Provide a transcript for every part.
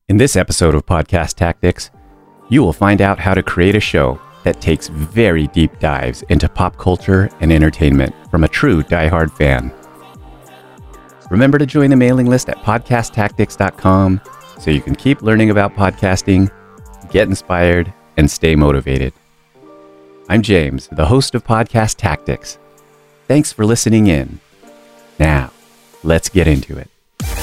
In this episode of Podcast Tactics, you will find out how to create a show that takes very deep dives into pop culture and entertainment from a true diehard fan. Remember to join the mailing list at podcasttactics.com so you can keep learning about podcasting, get inspired, and stay motivated. I'm James, the host of Podcast Tactics. Thanks for listening in. Now, let's get into it.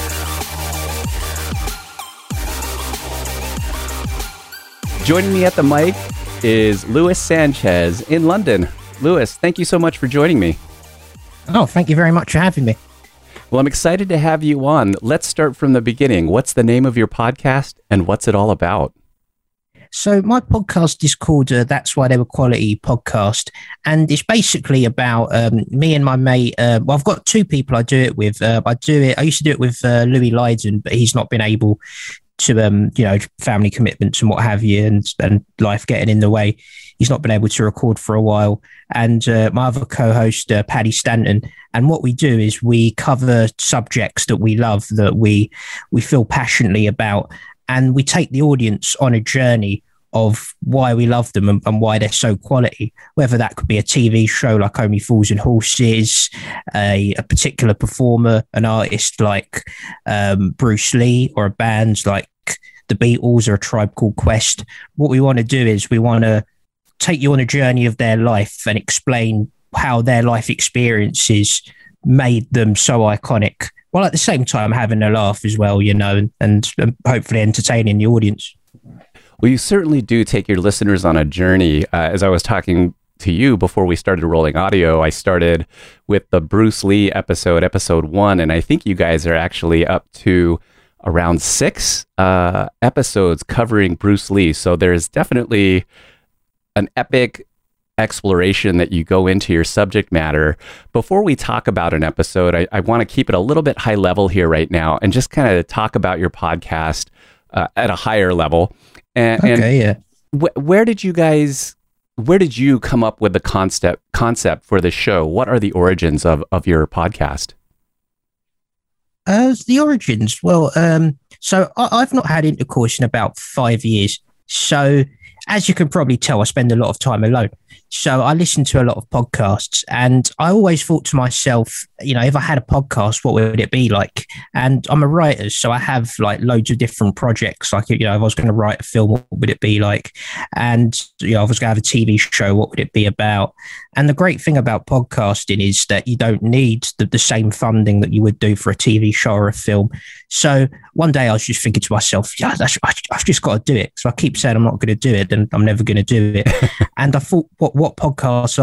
Joining me at the mic is Luis Sanchez in London. Luis, thank you so much for joining me. Oh, thank you very much for having me. Well, I'm excited to have you on. Let's start from the beginning. What's the name of your podcast and what's it all about? So my podcast is called That's Why They Were Quality Podcast. And it's basically about me and my mate. Well, I've got two people I do it with. I used to do it with Louis Lydon, but he's not been able to, family commitments and what have you, and life getting in the way. He's not been able to record for a while. And my other co-host, Paddy Stanton. And what we do is we cover subjects that we love, that we feel passionately about. And we take the audience on a journey of why we love them and why they're so quality, whether that could be a TV show like Only Fools and Horses, a particular performer, an artist like Bruce Lee, or a band like the Beatles or A Tribe Called Quest. What we want to do is we want to take you on a journey of their life and explain how their life experiences made them so iconic, while at the same time having a laugh as well, and hopefully entertaining the audience. Well, you certainly do take your listeners on a journey. As I was talking to you before we started rolling audio, I started with the Bruce Lee episode 1, and I think you guys are actually up to around 6 episodes covering Bruce Lee. So there's definitely an epic exploration that you go into your subject matter. Before we talk about an episode, I want to keep it a little bit high level here right now and just kind of talk about your podcast at a higher level. Where did you come up with the concept for the show? What are the origins of your podcast? The origins. Well, so I've not had intercourse in about 5 years. So as you can probably tell, I spend a lot of time alone. So I listen to a lot of podcasts, and I always thought to myself, if I had a podcast, what would it be like? And I'm a writer, so I have like loads of different projects. Like, if I was going to write a film, what would it be like? And, if I was going to have a TV show, what would it be about? And the great thing about podcasting is that you don't need the same funding that you would do for a TV show or a film. So one day I was just thinking to myself, I've just got to do it. So I keep saying I'm not going to do it, and I'm never going to do it. And I thought, what podcasts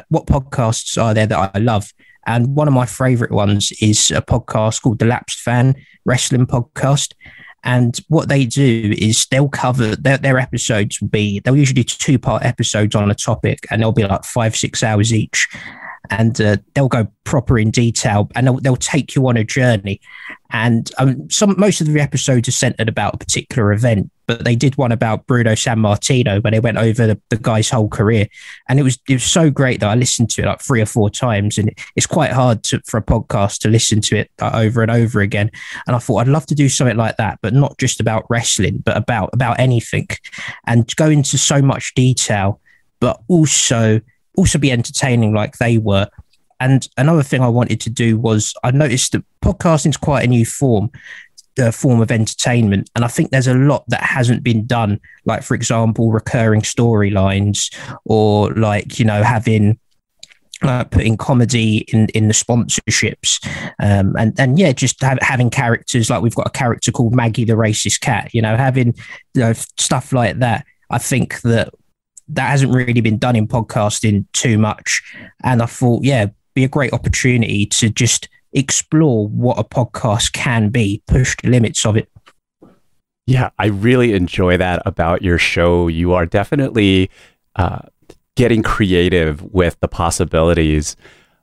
are there that I love? And one of my favorite ones is a podcast called The Lapsed Fan Wrestling Podcast. And what they do is they'll cover their episodes they'll usually do 2-part episodes on a topic, and they'll be like 5-6 hours each. And they'll go proper in detail, and they'll take you on a journey. And most of the episodes are centered about a particular event, but they did one about Bruno Sammartino, where they went over the guy's whole career. And it was so great that I listened to it like 3 or 4 times. And it's quite hard for a podcast to listen to it over and over again. And I thought I'd love to do something like that, but not just about wrestling, but about anything, and go into so much detail, but also be entertaining like they were. And another thing I wanted to do was, I noticed that podcasting is quite a new form of entertainment, and I think there's a lot that hasn't been done, like, for example, recurring storylines, or like, having putting comedy in the sponsorships, and just having characters. Like, we've got a character called Maggie the racist cat, having stuff like that. I think that hasn't really been done in podcasting too much. And I thought, be a great opportunity to just explore what a podcast can be, push the limits of it. Yeah, I really enjoy that about your show. You are definitely getting creative with the possibilities.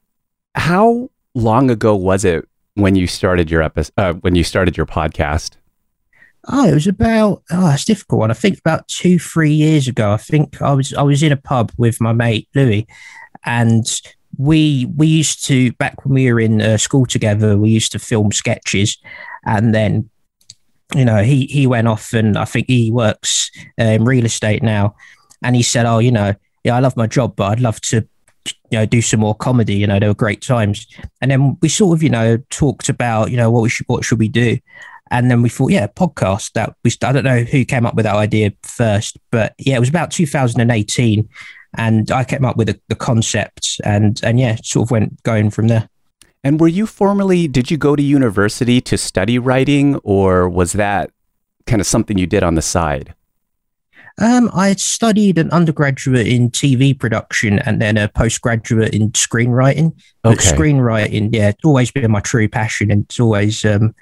How long ago was it when you started your podcast? It was about, it's a difficult one. I think about 2-3 years ago. I think I was in a pub with my mate Louis, and we used to, back when we were in school together, we used to film sketches, and then he went off, and I think he works in real estate now. And he said, "Oh, yeah, I love my job, but I'd love to, do some more comedy. There were great times." And then we sort of, talked about, what should we do? And then we thought, yeah, podcast. I don't know who came up with that idea first, but yeah, it was about 2018, and I came up with the concept, and yeah, sort of went going from there. And did you go to university to study writing, or was that kind of something you did on the side? I studied an undergraduate in TV production and then a postgraduate in screenwriting. But screenwriting, yeah, it's always been my true passion, and it's always,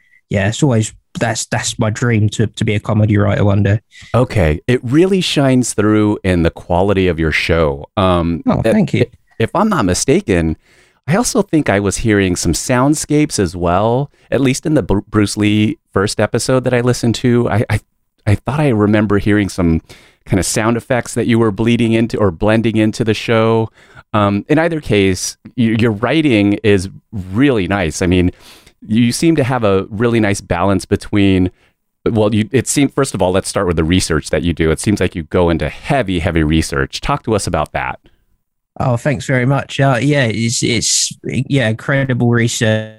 that's my dream to be a comedy writer one day. Okay, it really shines through in the quality of your show. Thank you. If I'm not mistaken, I also think I was hearing some soundscapes as well, at least in the Bruce Lee first episode that I listened to. I thought I remember hearing some kind of sound effects that you were bleeding into or blending into the show. In either case, your writing is really nice. I mean, you seem to have a really nice balance between, first of all, let's start with the research that you do. It seems like you go into heavy, heavy research. Talk to us about that. Oh, thanks very much. It's incredible research.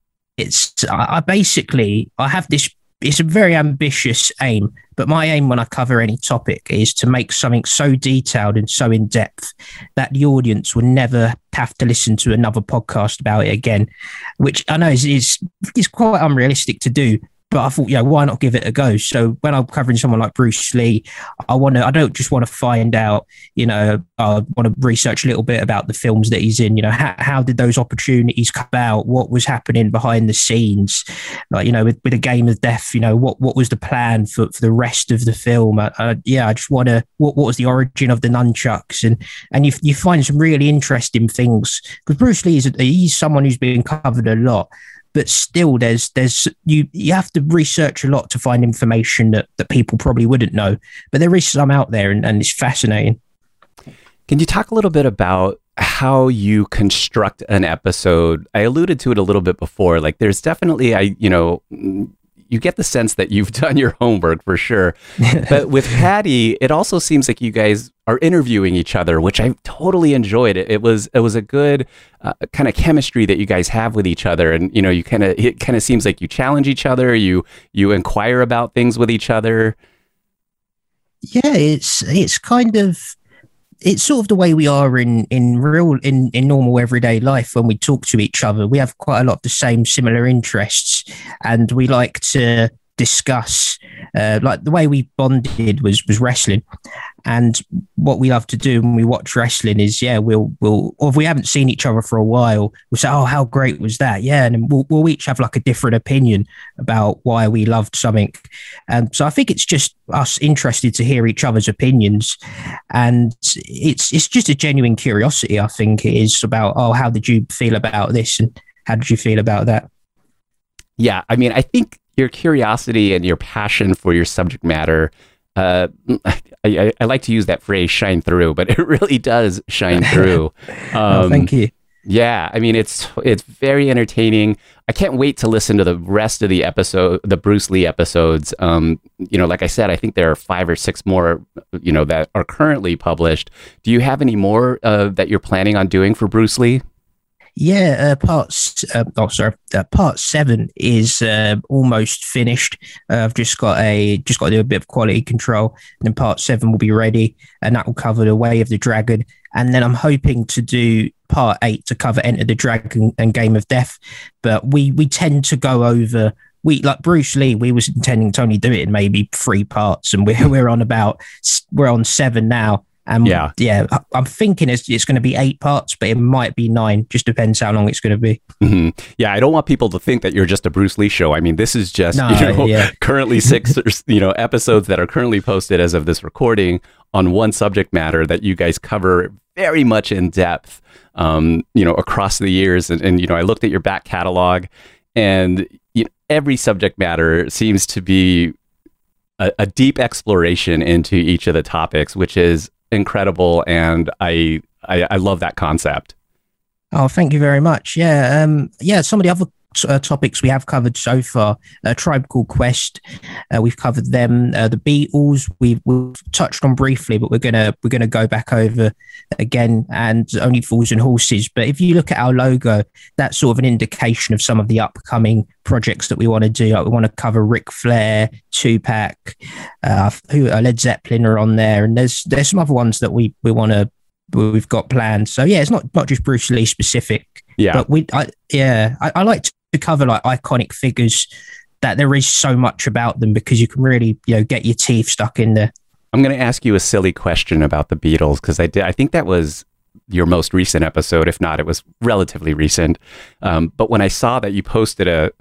I have this. It's a very ambitious aim, but my aim when I cover any topic is to make something so detailed and so in depth that the audience will never have to listen to another podcast about it again, which I know is quite unrealistic to do. But I thought, why not give it a go? So when I'm covering someone like Bruce Lee, I don't just want to find out, I want to research a little bit about the films that he's in. How did those opportunities come about? What was happening behind the scenes? Like, with A Game of Death, what was the plan for the rest of the film? I just want to, what was the origin of the nunchucks? And you find some really interesting things, because Bruce Lee he's someone who's been covered a lot. But still, you have to research a lot to find information that people probably wouldn't know. But there is some out there, and it's fascinating. Can you talk a little bit about how you construct an episode? I alluded to it a little bit before. Like, there's definitely, you get the sense that you've done your homework for sure. But with Patty, it also seems like you guys are interviewing each other, which I totally enjoyed. It was a good kind of chemistry that you guys have with each other, and it kind of seems like you challenge each other, you inquire about things with each other. Yeah, it's kind of. It's sort of the way we are in normal everyday life when we talk to each other. We have quite a lot of the same similar interests, and we like to discuss. Like the way we bonded was wrestling, and what we love to do when we watch wrestling is we'll or if we haven't seen each other for a while, we'll say, "Oh, how great was that?" Yeah, and then we'll each have like a different opinion about why we loved something. So I think it's just us interested to hear each other's opinions, and it's just a genuine curiosity. I think it is about, oh, how did you feel about this, and how did you feel about that? Yeah, I mean, I think your curiosity and your passion for your subject matter, I like to use that phrase, shine through, but it really does shine through. Thank you. Yeah, I mean, it's very entertaining. I can't wait to listen to the rest of the Bruce Lee episodes. Like I said, I think there are 5 or 6 more, that are currently published. Do you have any more that you're planning on doing for Bruce Lee? Yeah, part 7 is almost finished. I've just got to do a bit of quality control, and then part 7 will be ready, and that will cover The Way of the Dragon. And then I'm hoping to do part 8 to cover Enter the Dragon and Game of Death. But we tend to go over. Like Bruce Lee, we was intending to only do it in maybe 3 parts, and we're on 7 now. I'm thinking it's going to be 8 parts, but it might be 9. Just depends how long it's going to be. Mm-hmm. Yeah, I don't want people to think that you're just a Bruce Lee show. I mean, this is just currently 6 episodes that are currently posted as of this recording on one subject matter that you guys cover very much in depth, across the years. And I looked at your back catalog, and every subject matter seems to be a deep exploration into each of the topics, which is incredible, and I love that concept. Oh, thank you very much. Yeah, some of the other topics we have covered so far. Tribe Called Quest, we've covered them. The Beatles, we've touched on briefly, but we're gonna go back over again, and Only Fools and Horses. But if you look at our logo, that's sort of an indication of some of the upcoming projects that we want to do. Like we want to cover Ric Flair, Tupac, Led Zeppelin are on there, and there's some other ones that we've got planned. So yeah, it's not just Bruce Lee specific. Yeah, but I like to cover like iconic figures that there is so much about them, because you can really get your teeth stuck in there. I'm going to ask you a silly question about the Beatles, because I think that was your most recent episode. If not, it was relatively recent. But when I saw that you posted a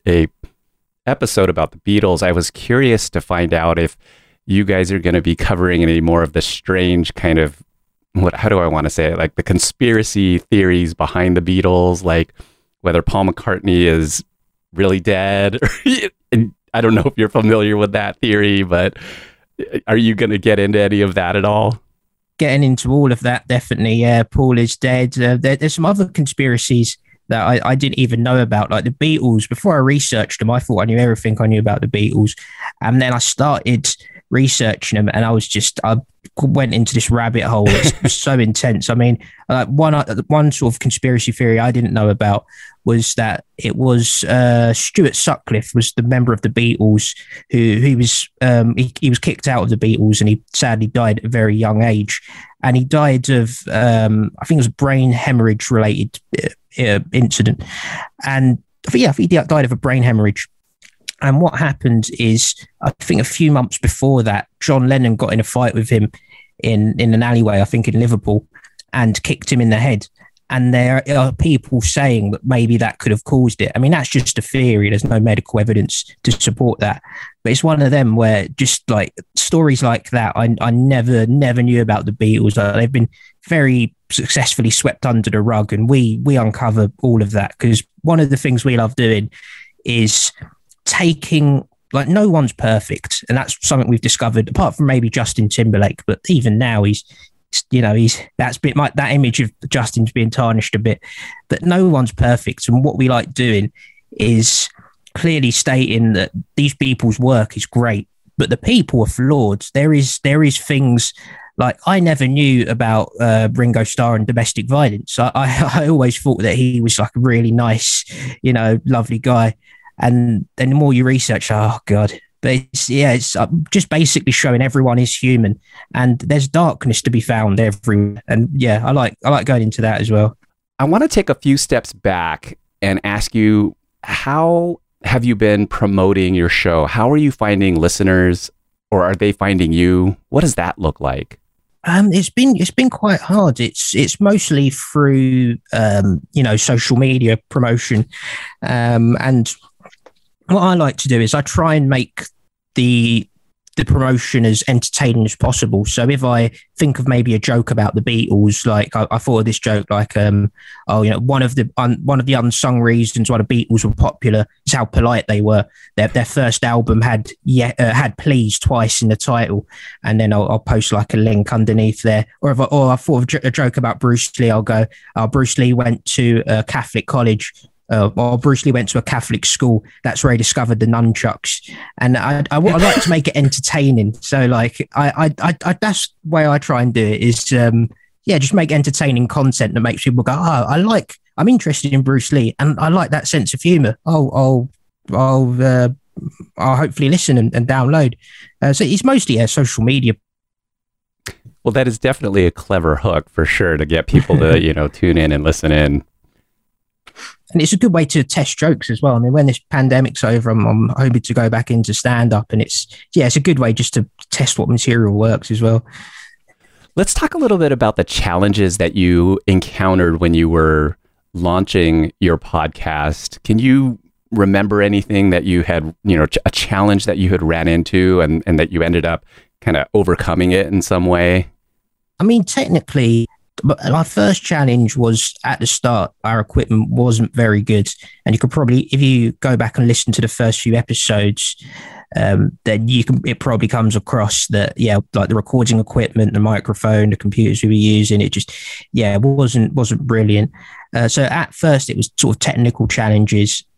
episode about the Beatles, I was curious to find out if you guys are going to be covering any more of the strange kind of, how do I want to say it? Like the conspiracy theories behind the Beatles, like whether Paul McCartney is really dead. I don't know if you're familiar with that theory, but are you going to get into any of that at all? Getting into all of that, definitely. Yeah, Paul is dead. There's some other conspiracies that I didn't even know about, like the Beatles. Before I researched them, I thought I knew everything I knew about the Beatles. And then I started researching them, and I went into this rabbit hole. It was so intense. I mean, one sort of conspiracy theory I didn't know about was that it was Stuart Sutcliffe was the member of the Beatles who he was kicked out of the Beatles, and he sadly died at a very young age. And he died of I think it was a brain hemorrhage related incident, and I think he died of a brain hemorrhage. And what happened is, I think a few months before that, John Lennon got in a fight with him in an alleyway, I think in Liverpool, and kicked him in the head. And there are people saying that maybe that could have caused it. I mean, that's just a theory. There's no medical evidence to support that. But it's one of them where just like stories like that, I never knew about the Beatles. They've been very successfully swept under the rug, and we uncover all of that, because one of the things we love doing is taking, like, no one's perfect, and that's something we've discovered, apart from maybe Justin Timberlake. But even now, he's that image of Justin's being tarnished a bit. But no one's perfect, and what we like doing is clearly stating that these people's work is great, but the people are flawed. There is things like I never knew about Ringo Starr and domestic violence. I always thought that he was like a really nice, lovely guy. And then the more you research, oh God. But it's just basically showing everyone is human, and there's darkness to be found everywhere. And yeah, I like going into that as well. I want to take a few steps back and ask you, how have you been promoting your show? How are you finding listeners, or are they finding you? What does that look like? It's been quite hard. It's mostly through social media promotion, and what I like to do is I try and make the promotion as entertaining as possible. So if I think of maybe a joke about the Beatles, like I thought of this joke, like one of the unsung reasons why the Beatles were popular is how polite they were. Their first album had "please" twice in the title, and then I'll post like a link underneath there. Or I thought of a joke about Bruce Lee, I'll go, Bruce Lee went to a Catholic college. Or Bruce Lee went to a Catholic school. That's where he discovered the nunchucks. And I like to make it entertaining. So like I that's the way I try and do it is just make entertaining content that makes people go, I'm interested in Bruce Lee, and I like that sense of humor. I'll hopefully listen and download. So it's mostly social media. Well, that is definitely a clever hook for sure to get people to tune in and listen in. And it's a good way to test jokes as well. I mean, when this pandemic's over, I'm hoping to go back into stand-up, and it's a good way just to test what material works as well. Let's talk a little bit about the challenges that you encountered when you were launching your podcast. Can you remember anything that you had, a challenge that you had ran into and that you ended up kind of overcoming it in some way? I mean, technically, but our first challenge was at the start, our equipment wasn't very good. And you could probably, if you go back and listen to the first few episodes, then it probably comes across that, like the recording equipment, the microphone, the computers we were using, it wasn't brilliant. So at first it was sort of technical challenges.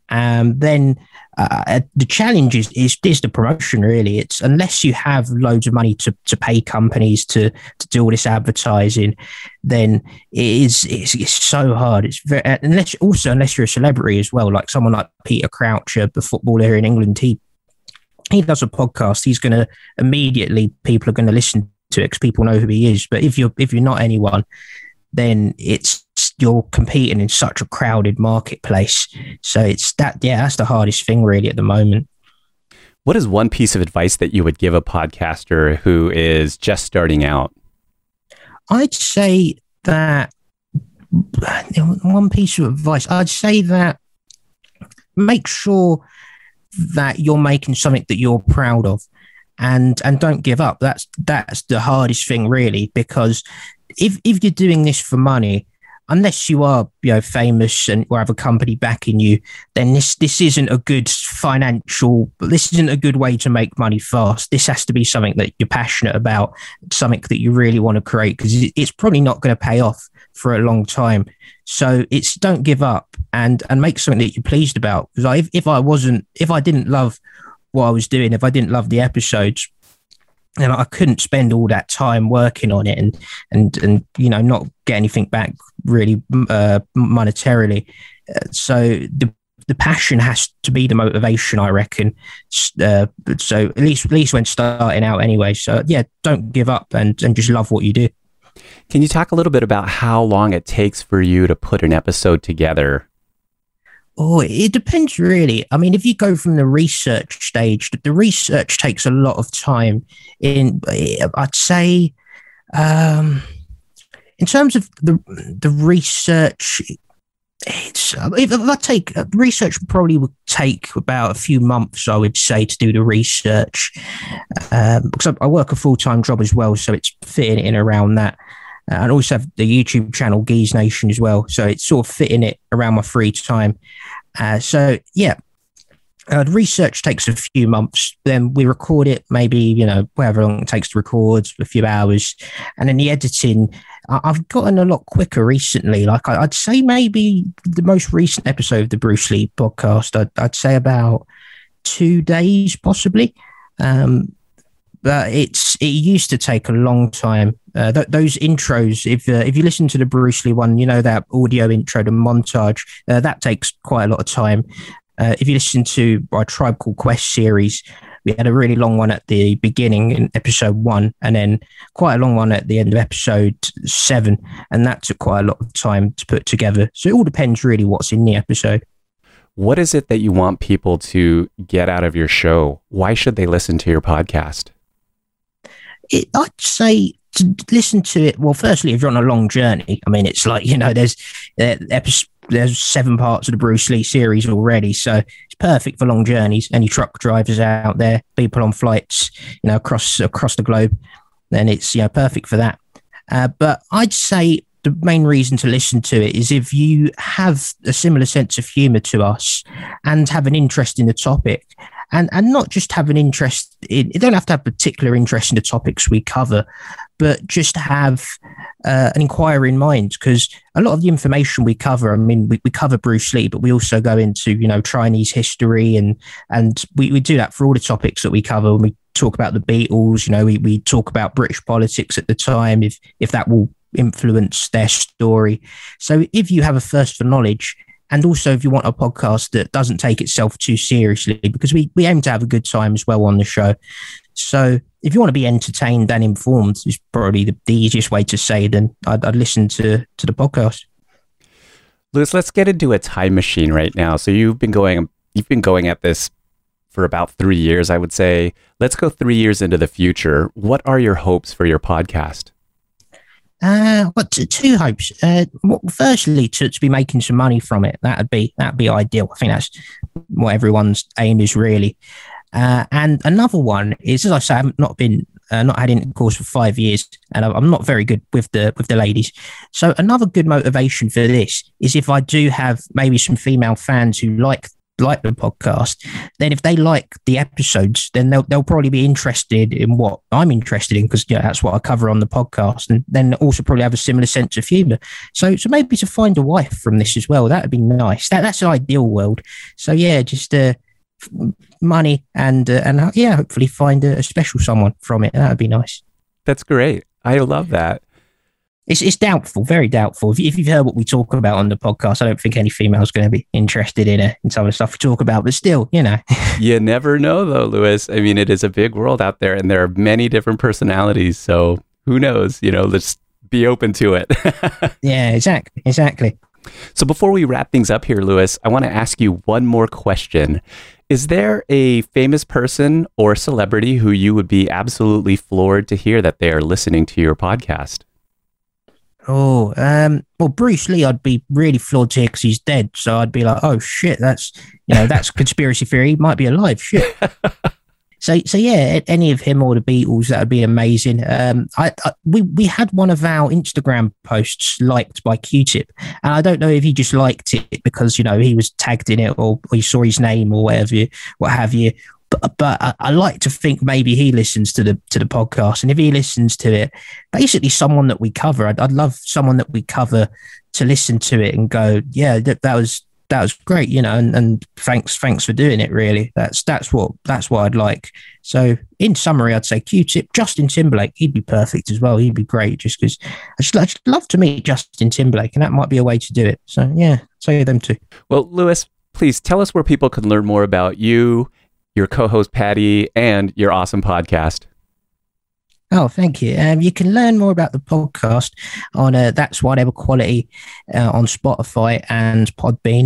then the challenge is the promotion. Really, it's unless you have loads of money to pay companies to do all this advertising, then it's so hard. It's very, unless you're a celebrity as well, like someone like Peter Croucher, the footballer here in England. He does a podcast. He's going to immediately, people are going to listen to it because people know who he is. But if you're not anyone, then you're competing in such a crowded marketplace. So that's the hardest thing really at the moment. What is one piece of advice that you would give a podcaster who is just starting out? I'd say that one piece of advice, I'd say that make sure that you're making something that you're proud of, and don't give up. That's the hardest thing really, because if you're doing this for money, unless you are famous and or have a company backing you, then this isn't a good this isn't a good way to make money fast. This has to be something that you're passionate about, something that you really want to create, because it's probably not going to pay off for a long time. So don't give up and make something that you're pleased about. Because if I didn't love what I was doing, if I didn't love the episodes, and I couldn't spend all that time working on it and not get anything back really monetarily. So the passion has to be the motivation, I reckon. So at least when starting out anyway. So yeah, don't give up and just love what you do. Can you talk a little bit about how long it takes for you to put an episode together? Oh, it depends really. I mean, if you go from the research stage, the research takes a lot of time. I'd say, in terms of the research, if I take research, probably would take about a few months, I would say, to do the research, because I work a full-time job as well, so it's fitting in around that. And also have the YouTube channel Geese Nation as well, so it's sort of fitting it around my free time. So yeah, the research takes a few months. Then we record it, maybe however long it takes to record, a few hours, and then the editing. I've gotten a lot quicker recently. Like I'd say maybe the most recent episode of the Bruce Lee podcast, I'd say about 2 days possibly. But it used to take a long time. Those intros, if you listen to the Bruce Lee one, that audio intro, the montage, that takes quite a lot of time. If you listen to our Tribe Called Quest series, we had a really long one at the beginning in episode 1, and then quite a long one at the end of episode 7, and that took quite a lot of time to put together. So it all depends really what's in the episode. What is it that you want people to get out of your show? Why should they listen to your podcast? I'd say to listen to it. Well, firstly, if you're on a long journey, I mean, it's like, there's 7 parts of the Bruce Lee series already. So it's perfect for long journeys. Any truck drivers out there, people on flights, across the globe, then it's, perfect for that. But I'd say the main reason to listen to it is if you have a similar sense of humor to us and have an interest in the topic. And not just have an interest in, you don't have to have particular interest in the topics we cover, but just have an inquiring mind, because a lot of the information we cover, I mean, we cover Bruce Lee, but we also go into, Chinese history and we do that for all the topics that we cover. When we talk about the Beatles, we talk about British politics at the time, if that will influence their story. So if you have a thirst for knowledge, and also if you want a podcast that doesn't take itself too seriously, because we aim to have a good time as well on the show. So if you want to be entertained and informed, is probably the easiest way to say, then I'd listen to the podcast. Lewis, let's get into a time machine right now. So you've been going at this for about 3 years, I would say. Let's go 3 years into the future. What are your hopes for your podcast? Two hopes. Firstly, to be making some money from it. That'd be ideal. I think that's what everyone's aim is really. And another one is, as I say, I've not had intercourse for 5 years, and I'm not very good with the ladies. So another good motivation for this is if I do have maybe some female fans who like like the podcast, then if they like the episodes, then they'll probably be interested in what I'm interested in, because that's what I cover on the podcast, and then also probably have a similar sense of humor. So maybe to find a wife from this as well, that would be nice. That's an ideal world. So yeah, just money and hopefully find a special someone from it. That would be nice. That's great. I love that. It's doubtful, very doubtful. If you've heard what we talk about on the podcast, I don't think any female's going to be interested in some of the stuff we talk about. But still, You never know, though, Lewis. I mean, it is a big world out there, and there are many different personalities. So who knows? Let's be open to it. Yeah, exactly. So before we wrap things up here, Lewis, I want to ask you one more question. Is there a famous person or celebrity who you would be absolutely floored to hear that they are listening to your podcast? Oh, well, Bruce Lee, I'd be really floored to hear because he's dead. So I'd be like, oh shit, that's conspiracy theory. He might be alive. Shit. So yeah, any of him or the Beatles, that would be amazing. We had one of our Instagram posts liked by Q-Tip, and I don't know if he just liked it because he was tagged in it, or he saw his name or what have you. But I like to think maybe he listens to the podcast, and if he listens to it, basically someone that we cover, I'd love someone that we cover to listen to it and go, yeah, that was great, and thanks for doing it. Really, that's what I'd like. So in summary, I'd say Q-Tip, Justin Timberlake, he'd be perfect as well. He'd be great, just because I'd just love to meet Justin Timberlake, and that might be a way to do it. So yeah, say them too. Well, Lewis, please tell us where people can learn more about you, your co-host Patty, and your awesome podcast. Oh, thank you. You can learn more about the podcast on That's Why They Were Quality on Spotify and Podbean.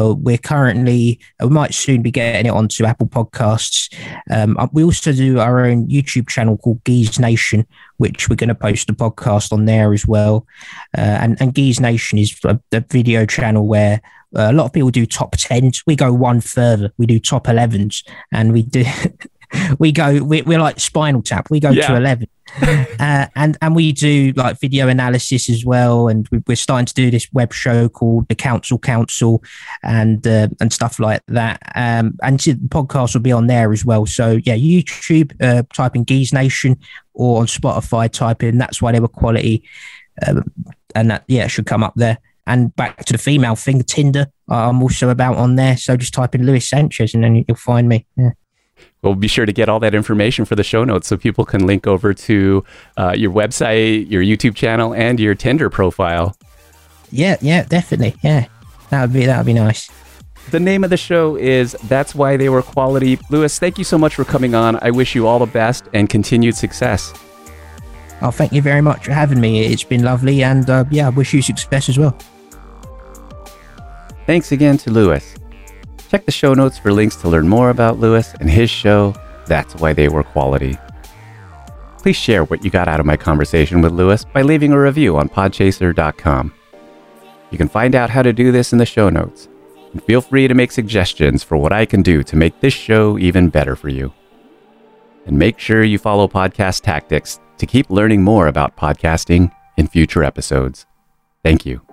We might soon be getting it onto Apple Podcasts. We also do our own YouTube channel called Geese Nation, which we're going to post a podcast on there as well. And Geese Nation is a video channel where a lot of people do top 10s. We go one further. We do top 11s, and we do. We're like Spinal Tap. We go to 11, and we do like video analysis as well. And we're starting to do this web show called the Council, and stuff like that. And the podcast will be on there as well. So yeah, YouTube, type in Geese Nation, or on Spotify, type in That's Why They Were Quality, and that it should come up there. And back to the female thing, Tinder, I'm also about on there. So just type in Luis Sanchez, and then you'll find me. Yeah. We'll be sure to get all that information for the show notes so people can link over to your website, your YouTube channel, and your Tinder profile. Yeah, definitely. Yeah, that would be nice. The name of the show is That's Why They Were Quality. Lewis, thank you so much for coming on. I wish you all the best and continued success. Oh, thank you very much for having me. It's been lovely, and I wish you success as well. Thanks again to Lewis. Check the show notes for links to learn more about Lewis and his show, That's Why They Were Quality. Please share what you got out of my conversation with Lewis by leaving a review on podchaser.com. You can find out how to do this in the show notes. And feel free to make suggestions for what I can do to make this show even better for you. And make sure you follow Podcast Tactics to keep learning more about podcasting in future episodes. Thank you.